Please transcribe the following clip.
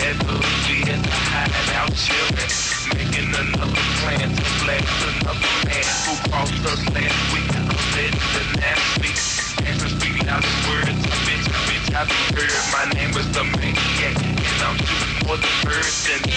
that hood, we had to hide out children, making another plan to blast another man who crossed us last week. Let the nasty answer speak loud as words. Bitch, I be heard. My name is the maniac, and I'm shooting for the birds and